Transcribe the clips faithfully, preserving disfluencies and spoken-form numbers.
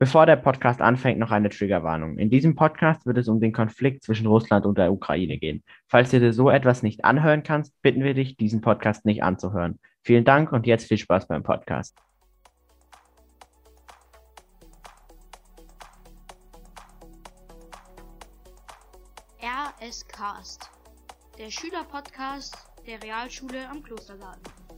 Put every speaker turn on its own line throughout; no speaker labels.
Bevor der Podcast anfängt, noch eine Triggerwarnung. In diesem Podcast wird es um den Konflikt zwischen Russland und der Ukraine gehen. Falls du dir so etwas nicht anhören kannst, bitten wir dich, diesen Podcast nicht anzuhören. Vielen Dank und jetzt viel Spaß beim Podcast.
R S Cast, der Schülerpodcast der Realschule am Klostergarten.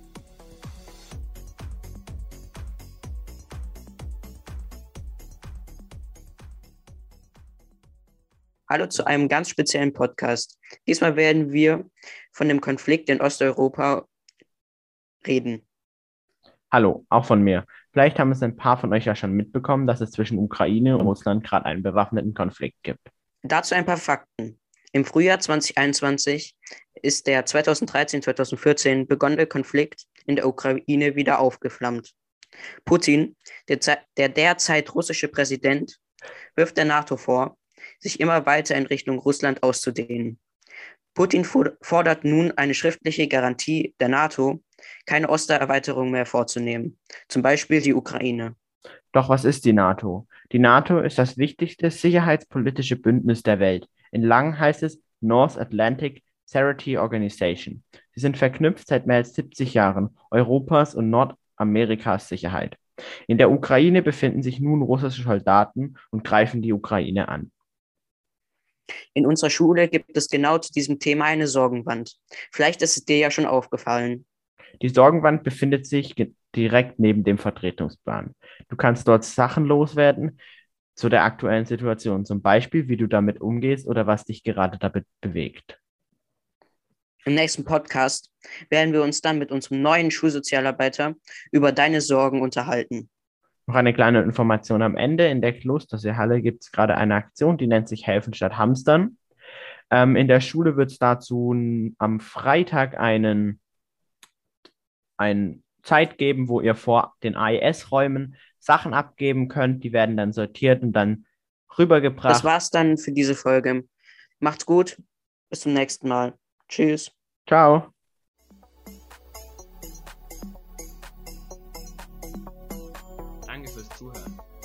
Hallo zu einem ganz speziellen Podcast. Diesmal werden wir von dem Konflikt in Osteuropa reden.
Hallo, auch von mir. Vielleicht haben es ein paar von euch ja schon mitbekommen, dass es zwischen Ukraine und Russland gerade einen bewaffneten Konflikt gibt.
Dazu ein paar Fakten. Im Frühjahr zwanzig einundzwanzig ist der zweitausenddreizehn zweitausendvierzehn begonnene Konflikt in der Ukraine wieder aufgeflammt. Putin, der, der derzeit russische Präsident, wirft der NATO vor, sich immer weiter in Richtung Russland auszudehnen. Putin fordert nun eine schriftliche Garantie der NATO, keine Osterweiterung mehr vorzunehmen, zum Beispiel die Ukraine.
Doch was ist die NATO? Die NATO ist das wichtigste sicherheitspolitische Bündnis der Welt. In lang heißt es North Atlantic Treaty Organization. Sie sind verknüpft seit mehr als siebzig Jahren Europas und Nordamerikas Sicherheit. In der Ukraine befinden sich nun russische Soldaten und greifen die Ukraine an.
In unserer Schule gibt es genau zu diesem Thema eine Sorgenwand. Vielleicht ist es dir ja schon aufgefallen.
Die Sorgenwand befindet sich direkt neben dem Vertretungsplan. Du kannst dort Sachen loswerden zu der aktuellen Situation, zum Beispiel, wie du damit umgehst oder was dich gerade damit bewegt.
Im nächsten Podcast werden wir uns dann mit unserem neuen Schulsozialarbeiter über deine Sorgen unterhalten.
Noch eine kleine Information am Ende. In der Klosterseehalle gibt es gerade eine Aktion, die nennt sich Helfen statt Hamstern. Ähm, in der Schule wird es dazu n- am Freitag einen, eine Zeit geben, wo ihr vor den A E S-Räumen Sachen abgeben könnt. Die werden dann sortiert und dann
Das
rübergebracht.
war's dann für diese Folge. Macht's gut. Bis zum nächsten Mal. Tschüss.
Ciao.
Danke fürs Zuhören.